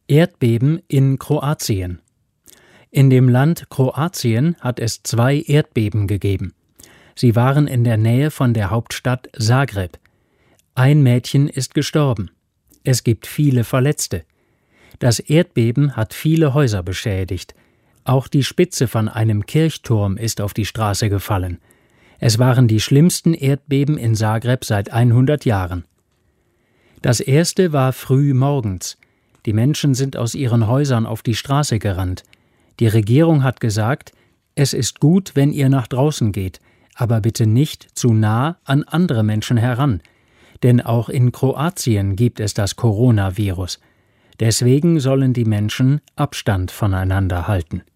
Erdbeben in Kroatien. In dem Land Kroatien hat es 2 Erdbeben gegeben. Sie waren in der Nähe von der Hauptstadt Zagreb. Ein Mädchen ist gestorben. Es gibt viele Verletzte. Das Erdbeben hat viele Häuser beschädigt. Auch die Spitze von einem Kirchturm ist auf die Straße gefallen. Es waren die schlimmsten Erdbeben in Zagreb seit 100 Jahren. Das erste war früh morgens. Die Menschen sind aus ihren Häusern auf die Straße gerannt. Die Regierung hat gesagt, es ist gut, wenn ihr nach draußen geht, aber bitte nicht zu nah an andere Menschen heran. Denn auch in Kroatien gibt es das Coronavirus. Deswegen sollen die Menschen Abstand voneinander halten.